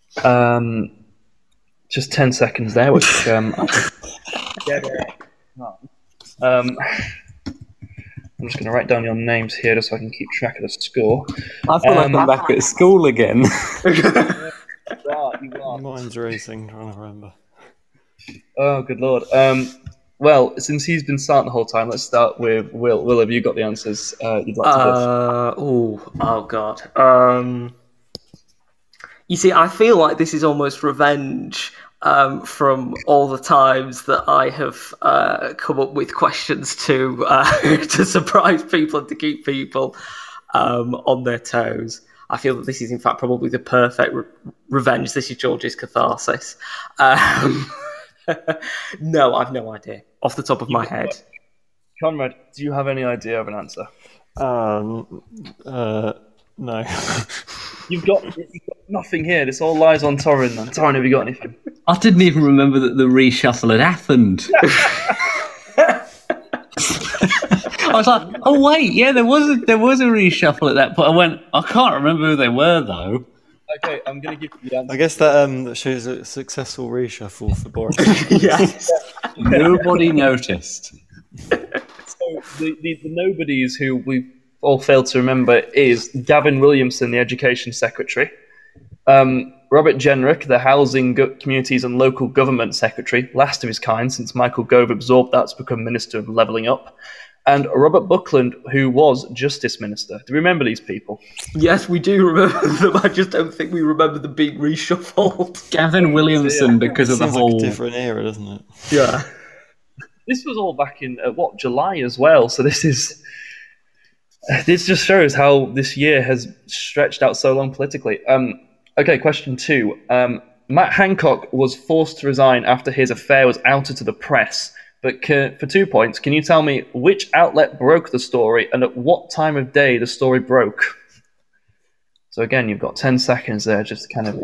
Speaker 8: just 10 seconds there, which I'm just going to write down your names here just so I can keep track of the score.
Speaker 7: I feel like I'm back at school again.
Speaker 8: You are.
Speaker 6: Mine's racing, trying to remember.
Speaker 8: Oh, good lord. Well, since he's been starting the whole time, let's start with Will. Will, have you got the answers you'd like to give?
Speaker 1: Oh, God. You see, I feel like this is almost revenge from all the times that I have come up with questions to surprise people and to keep people on their toes. I feel that this is, in fact, probably the perfect revenge. This is George's catharsis. No, I've no idea. Off the top of my head.
Speaker 8: Conrad, do you have any idea of an answer?
Speaker 6: No.
Speaker 8: You've got nothing here. This all lies on Torrin. Then. Torrin, have you got anything?
Speaker 7: I didn't even remember that the reshuffle had happened. I was like, oh wait, yeah, there was a reshuffle at that point. I went, I can't remember who they were though.
Speaker 8: Okay, I'm going to give you the answer.
Speaker 6: I guess that shows a successful reshuffle for Boris.
Speaker 1: Yes.
Speaker 7: Nobody noticed.
Speaker 8: So the nobodies who we all failed to remember is Gavin Williamson, the Education Secretary, Robert Jenrick, the Housing, Communities and Local Government Secretary, last of his kind since Michael Gove absorbed that to become Minister of Levelling Up, and Robert Buckland, who was Justice Minister. Do you remember these people?
Speaker 1: Yes, we do remember them. I just don't think we remember them being reshuffled.
Speaker 7: Gavin Williamson, because of the
Speaker 6: Seems
Speaker 7: whole
Speaker 6: like a different era, doesn't it?
Speaker 1: Yeah.
Speaker 8: This was all back in, July as well, so this just shows how this year has stretched out so long politically. Okay, question 2. Matt Hancock was forced to resign after his affair was outed to the press. But for 2 points, can you tell me which outlet broke the story and at what time of day the story broke? So again, you've got 10 seconds there just to kind of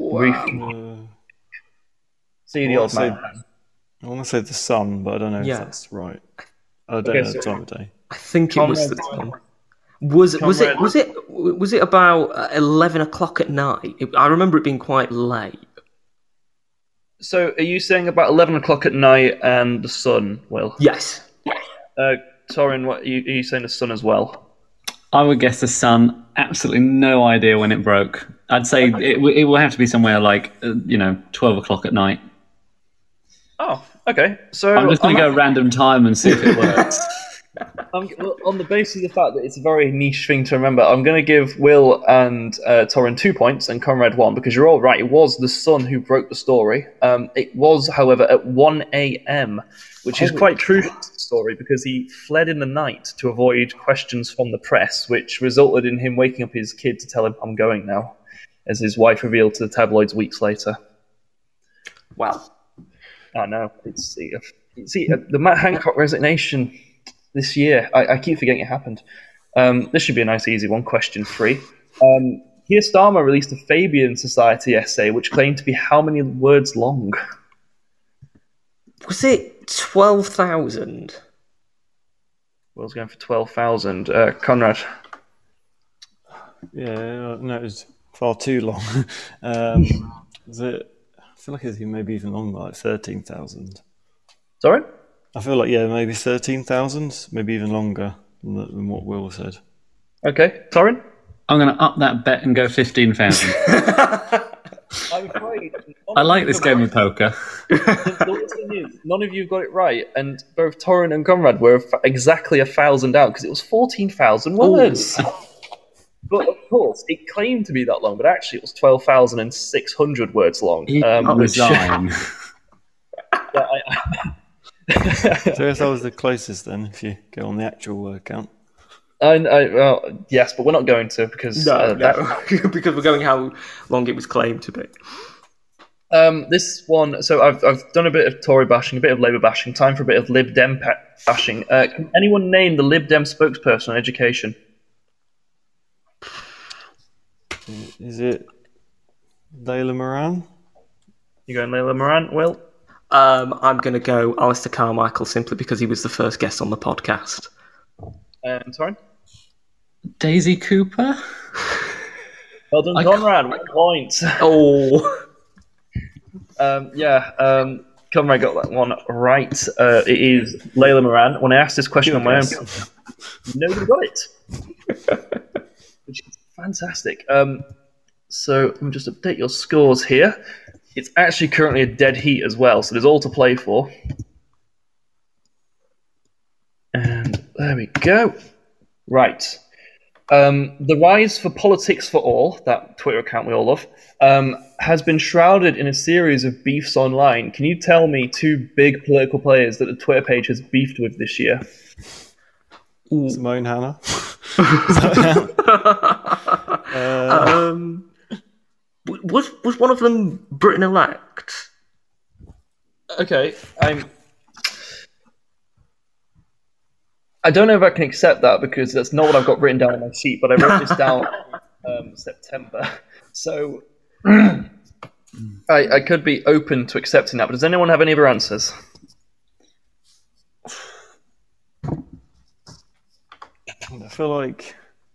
Speaker 8: see the old man.
Speaker 6: I want to say the Sun, but I don't know if that's right. I don't know the time of day.
Speaker 1: I think it was the Sun. Was it about 11 o'clock at night? I remember it being quite late.
Speaker 8: So, are you saying about 11 o'clock at night and the Sun, Will?
Speaker 1: Yes.
Speaker 8: Torin, what are you saying the Sun as well?
Speaker 7: I would guess the Sun. Absolutely no idea when it broke. I'd say it will have to be somewhere like 12 o'clock at night.
Speaker 8: Oh, okay. So
Speaker 7: I'm just going to go random time and see if it works.
Speaker 8: On the basis of the fact that it's a very niche thing to remember, I'm going to give Will and Torin 2 points and Conrad 1, because you're all right. It was the Sun who broke the story. It was, however, at 1 a.m., which is quite true to the story, because he fled in the night to avoid questions from the press, which resulted in him waking up his kid to tell him, "I'm going now," as his wife revealed to the tabloids weeks later.
Speaker 1: Wow.
Speaker 8: I know. The Matt Hancock resignation this year, I keep forgetting it happened. This should be a nice, easy one. Question 3. Keir Starmer released a Fabian Society essay which claimed to be how many words long?
Speaker 1: Was it 12,000?
Speaker 8: Will's going for 12,000. Conrad?
Speaker 6: Yeah, no, it was far too long. Was it? I feel like it's maybe even longer, like 13,000.
Speaker 8: Sorry?
Speaker 6: I feel like, maybe 13,000, maybe even longer than what Will said.
Speaker 8: Okay, Torin?
Speaker 7: I'm going to up that bet and go 15,000.
Speaker 8: I'm afraid.
Speaker 7: I like this game of poker.
Speaker 8: The thing is, none of you got it right, and both Torin and Conrad were exactly 1,000 out, because it was 14,000 words. But of course, it claimed to be that long, but actually it was 12,600 words long.
Speaker 7: Resign.
Speaker 6: So I guess that was the closest then, if you go on the actual word count.
Speaker 8: Well, yes, but we're not going to, because
Speaker 1: because we're going how long it was claimed to be.
Speaker 8: This one. So I've done a bit of Tory bashing, a bit of Labour bashing. Time for a bit of Lib Dem bashing. Can anyone name the Lib Dem spokesperson on education?
Speaker 6: Is it Layla Moran?
Speaker 8: You going Layla Moran? Will?
Speaker 1: I'm going to go Alistair Carmichael, simply because he was the first guest on the podcast.
Speaker 8: Sorry?
Speaker 7: Daisy Cooper?
Speaker 8: Well done, Conrad. 1 point.
Speaker 1: Oh.
Speaker 8: Conrad got that one right. It is Layla Moran. When I asked this question on my own, nobody got it. Which is fantastic. So let me just update your scores here. It's actually currently a dead heat as well, so there's all to play for. And there we go. Right. The rise for Politics for All, that Twitter account we all love, has been shrouded in a series of beefs online. Can you tell me 2 big political players that the Twitter page has beefed with this year?
Speaker 6: Simone Hanna.
Speaker 1: Was one of them Britain-elect?
Speaker 8: Okay, I don't know if I can accept that, because that's not what I've got written down on my sheet, but I wrote this down September. So I could be open to accepting that, but does anyone have any other answers?
Speaker 6: I feel like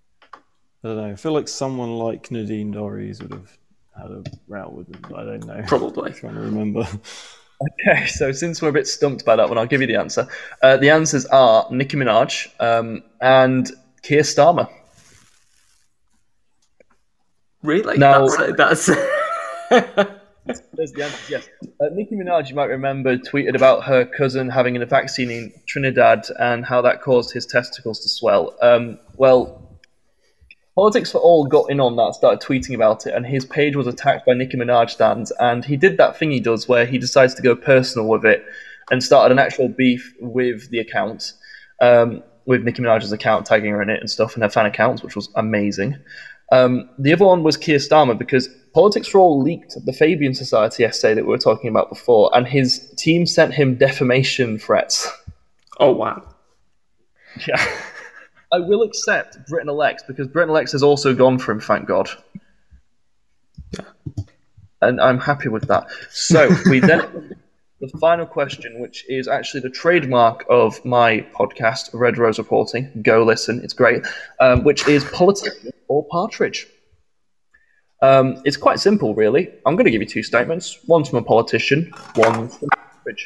Speaker 6: someone like Nadine Dorries would have had a row with them. I don't know.
Speaker 1: Probably.
Speaker 6: I'm trying to remember.
Speaker 8: Okay, so since we're a bit stumped by that one, I'll give you the answer. The answers are Nicki Minaj and Keir Starmer.
Speaker 1: Really?
Speaker 8: Now,
Speaker 1: That's
Speaker 9: There's the answer, yes. Nicki Minaj, you might remember, tweeted about her cousin having a vaccine in Trinidad and how that caused his testicles to swell. Politics for All got in on that, started tweeting about it, and his page was attacked by Nicki Minaj stands, and he did that thing he does where he decides to go personal with it and started an actual beef with the account, with Nicki Minaj's account, tagging her in it and stuff, and her fan accounts, which was amazing. The other one was Keir Starmer, because Politics for All leaked the Fabian Society essay that we were talking about before, and his team sent him defamation threats.
Speaker 1: Oh, wow.
Speaker 9: Yeah. I will accept Britain-Elects, because Britain-Elects has also gone for him, thank God.
Speaker 1: Yeah.
Speaker 9: And I'm happy with that. So, we then... The final question, which is actually the trademark of my podcast, Red Rose Reporting. Go listen, it's great. Which is politician or partridge. It's quite simple, really. I'm going to give you two statements. One from a politician, one from a partridge.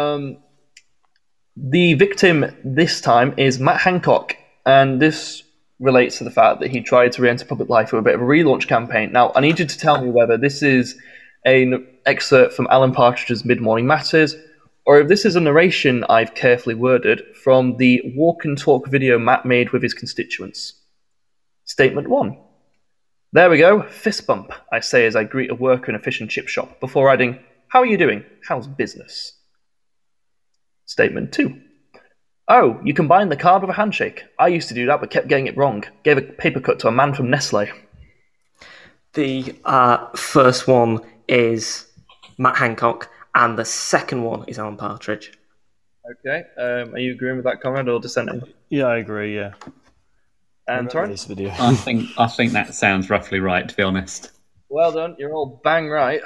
Speaker 9: The victim this time is Matt Hancock, and this relates to the fact that he tried to re-enter public life with a bit of a relaunch campaign. Now, I need you to tell me whether this is an excerpt from Alan Partridge's Mid-Morning Matters, or if this is a narration I've carefully worded from the walk and talk video Matt made with his constituents. Statement 1. There we go, fist bump, I say as I greet a worker in a fish and chip shop, before adding, how are you doing? How's business? Statement 2. Oh, you combined the card with a handshake. I used to do that but kept getting it wrong. Gave a paper cut to a man from Nestle.
Speaker 1: The first one is Matt Hancock, and the second one is Alan Partridge.
Speaker 9: Okay, are you agreeing with that, Conrad, or dissenting?
Speaker 6: Yeah, I agree. Yeah.
Speaker 9: And Torrin?
Speaker 6: This video.
Speaker 7: I think that sounds roughly right, to be honest.
Speaker 9: Well done, you're all bang right.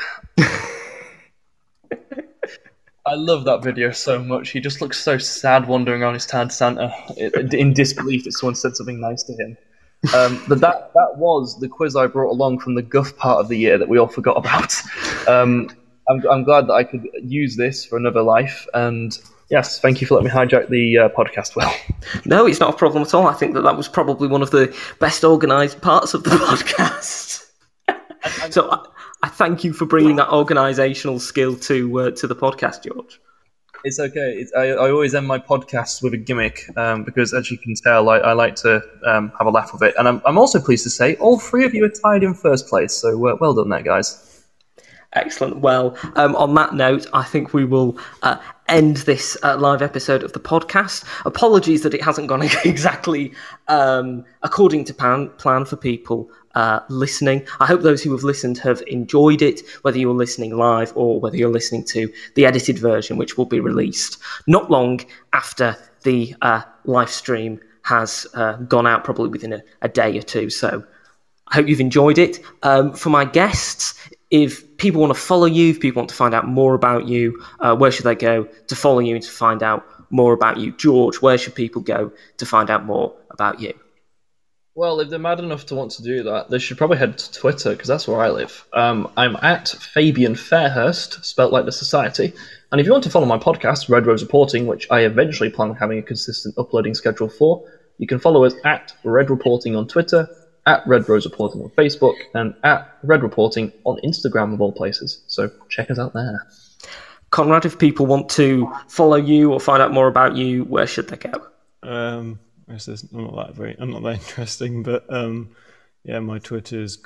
Speaker 9: I love that video so much. He just looks so sad wandering around his town centre in disbelief that someone said something nice to him. But that was the quiz I brought along from the guff part of the year that we all forgot about. I'm glad that I could use this for another life, and yes, thank you for letting me hijack the podcast, Will.
Speaker 1: No, it's not a problem at all. I think that was probably one of the best organised parts of the podcast. So I thank you for bringing that organisational skill to the podcast, George.
Speaker 9: It's okay. I always end my podcasts with a gimmick because, as you can tell, I like to have a laugh with it. And I'm also pleased to say all three of you are tied in first place. So well done there, guys.
Speaker 1: Excellent. Well, on that note, I think we will end this live episode of the podcast. Apologies that it hasn't gone exactly according to plan for people listening. I hope those who have listened have enjoyed it, whether you're listening live or whether you're listening to the edited version, which will be released not long after the live stream has gone out, probably within a day or two. So I hope you've enjoyed it. For my guests, if people want to follow you, if people want to find out more about you, where should they go to follow you and to find out more about you? George, where should people go to find out more about you?
Speaker 9: Well, if they're mad enough to want to do that, they should probably head to Twitter, because that's where I live. I'm at Fabian Fairhurst, spelt like the society. And if you want to follow my podcast, Red Rose Reporting, which I eventually plan on having a consistent uploading schedule for, you can follow us at Red Reporting on Twitter, at Red Rose Reporting on Facebook, and at Red Reporting on Instagram, of all places. So check us out there.
Speaker 1: Conrad, if people want to follow you or find out more about you, where should they go?
Speaker 6: I'm not that interesting, but yeah, my Twitter is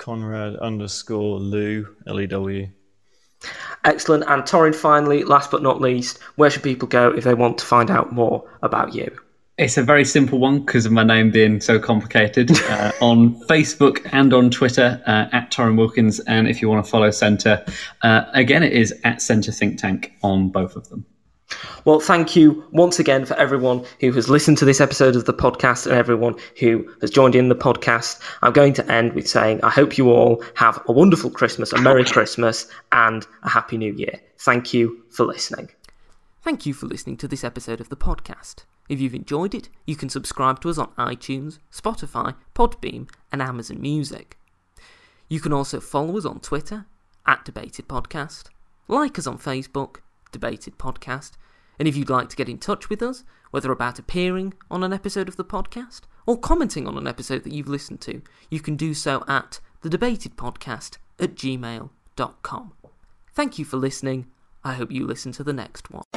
Speaker 6: Conrad_Lew, Lew.
Speaker 1: Excellent. And Torrin, finally, last but not least, where should people go if they want to find out more about you?
Speaker 7: It's a very simple one because of my name being so complicated. On Facebook and on Twitter, at Torrin Wilkins. And if you want to follow Centre, again, it is at Centre Think Tank on both of them.
Speaker 1: Well, thank you once again for everyone who has listened to this episode of the podcast and everyone who has joined in the podcast. I'm going to end with saying I hope you all have a wonderful Christmas, a Merry Christmas, and a Happy New Year. Thank you for listening. Thank you for listening to this episode of the podcast. If you've enjoyed it, you can subscribe to us on iTunes, Spotify, Podbeam, and Amazon Music. You can also follow us on Twitter, at Debated Podcast, like us on Facebook, Debated Podcast, and if you'd like to get in touch with us, whether about appearing on an episode of the podcast or commenting on an episode that you've listened to, you can do so at thedebatedpodcast@gmail.com. Thank you for listening. I hope you listen to the next one.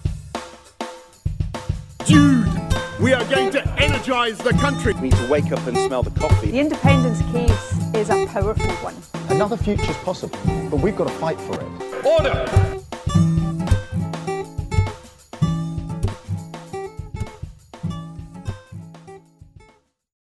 Speaker 2: Dude, we are going to energise the country.
Speaker 3: We need to wake up and smell the coffee.
Speaker 4: The independence case is a powerful one.
Speaker 5: Another future's possible, but we've got to fight for it.
Speaker 2: Order!